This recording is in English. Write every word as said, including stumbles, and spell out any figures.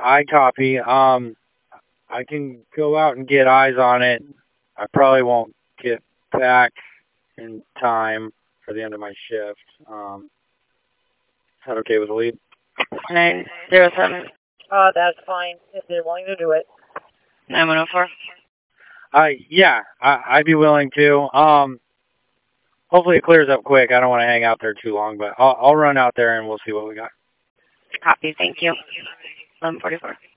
I copy. Um, I can go out and get eyes on it. I probably won't get back in time for the end of my shift. Um, is that okay with the lead? Nine zero seven. Uh, that's fine if they're willing to do it. Nine one zero four. Uh, yeah, I, I'd be willing to. Um, hopefully it clears up quick. I don't want to hang out there too long, but I'll, I'll run out there and we'll see what we got. Copy. Thank you. Eleven forty four.